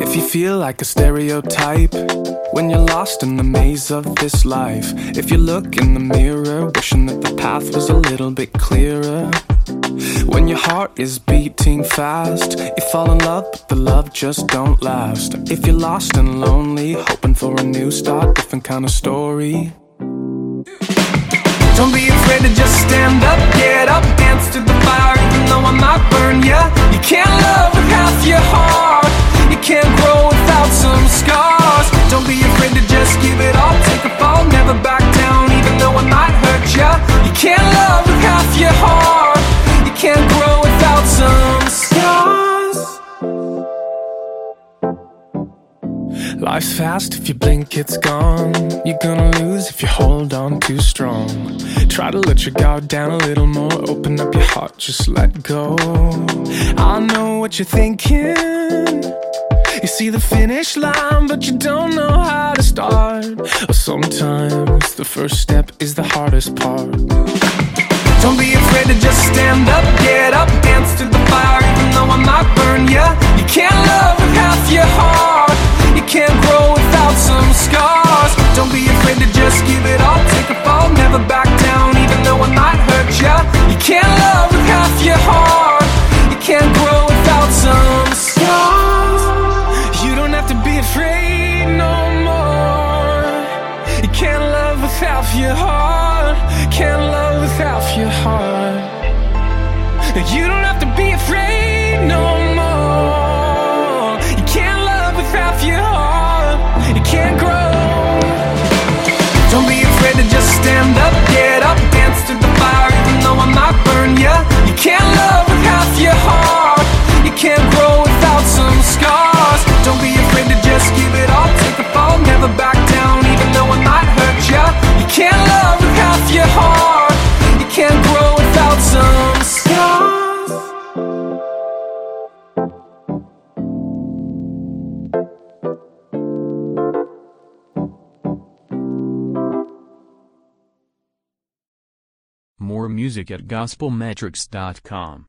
If you feel like a stereotype when you're lost in the maze of this life, if you look in the mirror wishing that the path was a little bit clearer, when your heart is beating fast, you fall in love but the love just don't last. If you're lost and lonely, hoping for a new start, different kind of story. Don't be afraid to just stand up, get up, dance to the fire, even though I might burn ya. You can't love with half your heart, you can't grow without some scars. Don't be afraid to just give it all, take a fall, never back down, even though I might hurt ya. You can't love with half your heart, you can't grow without some scars. Life's fast, if you blink it's gone. You're gonna lose if you hold on too strong. Try to let your guard down a little more, open up your heart, just let go. I know what you're thinking, you see the finish line but you don't know how to start. Or sometimes the first step is the hardest part. Don't be afraid to just stand up, get up, dance to the fire, even though I might burn ya. You can't love with half your heart, you can't grow without some scars. Don't be afraid to just give it all, take a fall, never back down, even though I might hurt ya. You can't love with half your heart, you can't grow without some scars. You don't have to be afraid no more. You can't love with half your heart, can't love with half your heart. You don't have to be afraid no more. You can't love with half your heart, you can't grow. Don't be afraid to just stand up, get up, dance to the fire, even though I might burn ya. You can't love with half your heart, you can't grow without some scars. Don't be afraid to just give it all, take a fall, never back down, even though I might hurt ya. You can't love with half your heart, you can't grow without some scars. More music at gospelmetrics.com.